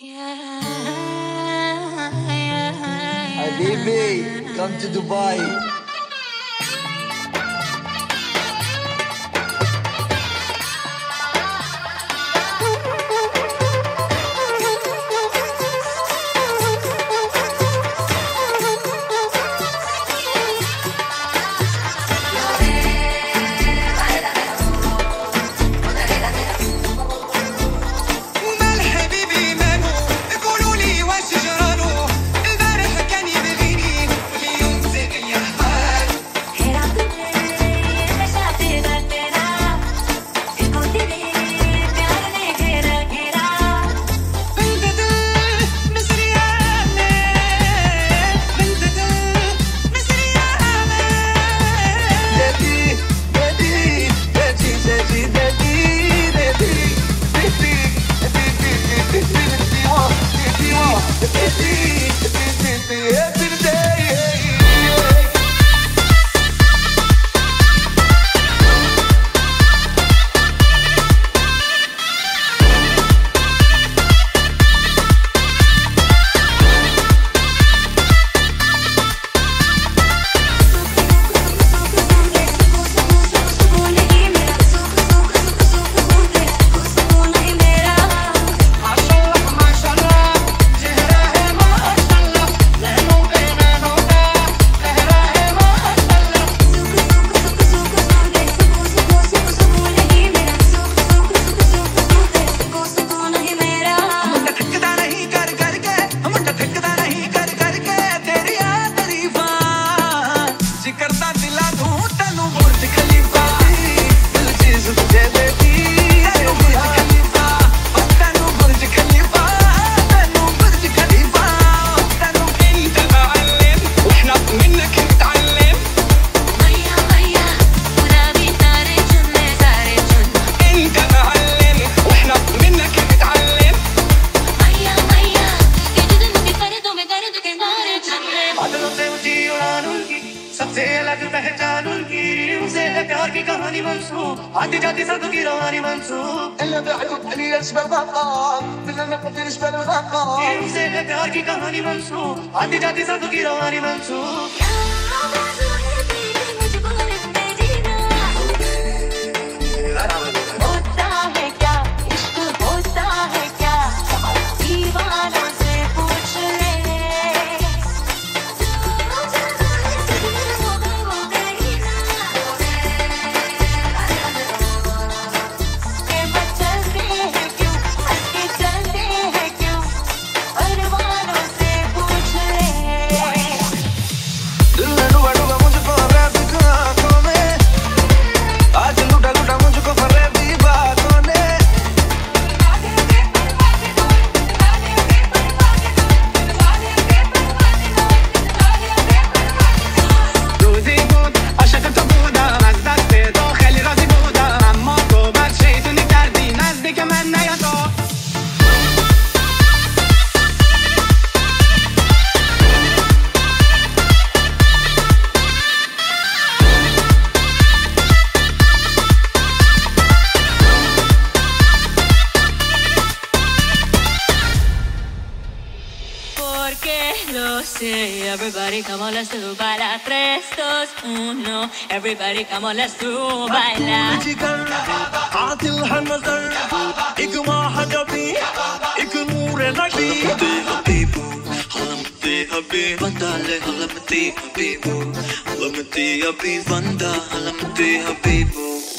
Habibi, come to Dubai. सबसे अलग पहचान उनकी, उनसे है प्यार की कहानी मंसूब, आती जाती सब की रवानी मंसूब। उनसे है प्यार की कहानी मंसूब, आती जाती सब की रवानी मंसूब। Lo sé, everybody come on, let's do baila 3, 2, 1. Everybody come on, let's do baila. Adil है नजर एक महाजबी एक नूर नबी हबीबू हलमती हबीब बंदाले हलमती हबीबू हलमती हबीब बंदा हलमती हबीबू